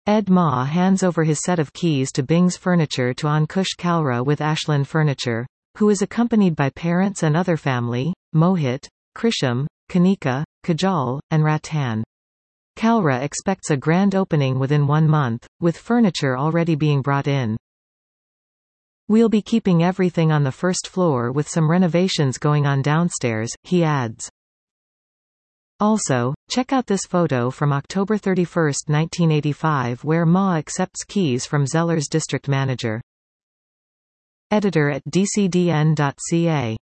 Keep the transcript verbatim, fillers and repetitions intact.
Ed Ma hands over his set of keys to Bing's Furniture to Ankush Kalra with Ashland Furniture, who is accompanied by parents and other family, Mohit, Krisham, Kanika, Kajal, and Ratan. Kalra expects a grand opening within one month, with furniture already being brought in. We'll be keeping everything on the first floor with some renovations going on downstairs, he adds. Also, check out this photo from October thirty-first nineteen eighty-five where Ma accepts keys from Zeller's district manager. Editor at d c d n dot c a